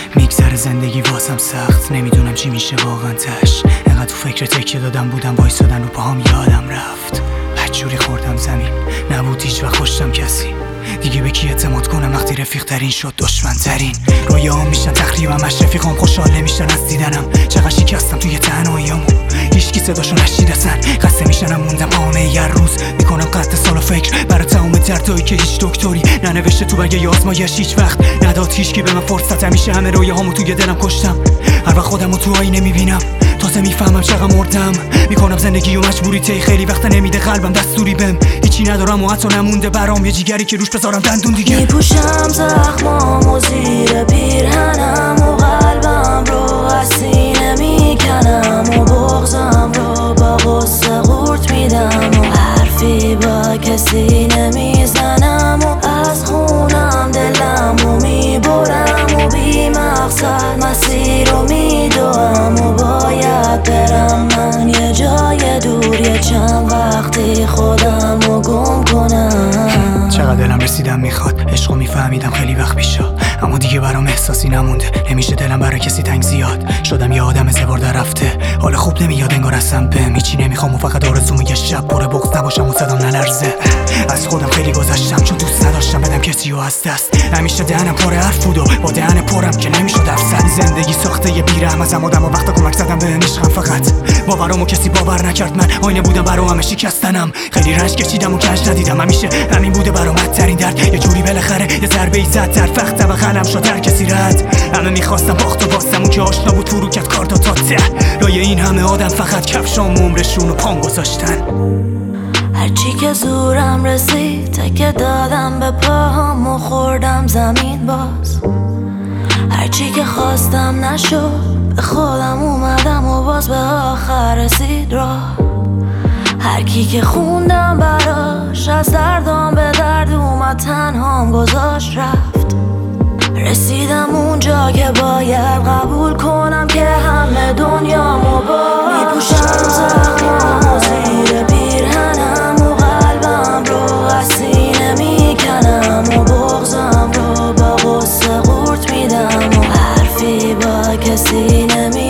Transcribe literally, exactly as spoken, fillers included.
میگذره زندگی واسم سخت، نمیدونم چی میشه واقعا تش. انقدر تو فکر تکیه دادم بودم وایسادن رو پاهام یادم رفت. بدجوری خوردم زمین، نبود هیچ وقت خوشتم کسی. دیگه به کی اعتماد کنم وقتی رفیق ترین شد دشمن ترین. رویاام میشن تقریبا مش رفیقام خوشحال نمیشن از دیدنم. چقدر شکستم توی تنهاییامو، هیچکی صداشو نشید اصلا. قصه میشنم موندم آنه یه روز، میکنم قطع سال و فکر برای تمام دردایی که هیچ دکتری ننوشته تو برگه آزمایش. هیچ وقت نداد هیچکی به من فرصت، همیشه همه رویاهامو توی دلم کشتم. هر وقت خودمو تو آینه میبینم تازه میفهمم چقدر مردم. میکنم زندگی و مجبوری تی، خیلی وقت نمیده قلبم دستوری بهم. هیچی ندارم و حتی نمونده برام یه جیگری که روش بذارم دندون دیگه. میپوشم زخمامو زیر پیرهنم و قلبم رو از سینه میکنم و بغضم رو با غصه قورت میدم و حرفی با کسی نمیزنم و از خونم دلم رو میبرم و بی مقصد مسیر رو میدوم و باید برم من یه جای دور، یه چند وقتی خودم رو گم کنم. چقدر دلم رسیدم میخواد عشقو میفهمیدم خیلی وقت پیشا، اما دیگه برام احساسی نمونده. نمیشه دلم برای کسی تنگ زیاد شدم، یه آدم زوار در رفته. حال خوب نمیاد انگار اصلا بهم هیچی نمیخوام و فقط آرزوم یه شب پر بغض نباشم و صدام نلرزه. از خودم خیلی گذشتم چون دوست نداشتم بدم کسی رو از دست. همیشه دهنم پر حرف بود و با دهن پرم که نمیشد افسد. زندگی ساخته یه بیرحم ازم آدم و وقتا کمک زدم بهم عشقم فقط باورامو کسی باور نکرد. من آینه بودم برام همه شکستنم، خیلی رنج کشیدم و کج ندیدم. همیشه همین بوده برام بدترین درد، یه جوری بالاخره یه ضربه ای زد در فخت و قلم شد هر کسی رد. همه میخواستم باخت و باستم اون که آشنا بود فرو کرد کار تا تا ته. لای این همه آدم فقط کفشام عمرشون و پام گذاشتن. هرچی که زورم رسید تکه دادم به پاهم و خوردم زمین باز. هرچی که خواستم نشد به خودم اومدم و باز به آخر رسید راه. هر کی که خوندم براش از دردام به درد اومد، تنهام گذاشت رفت. رسیدم اونجا که باید قبول کنم که همه دنیامو با میپوشم زخمامو زیر پیرهنم و قلبم رو از سینه میکنم و بغضم رو با غصه قورت میدم و حرفی با کسی نمی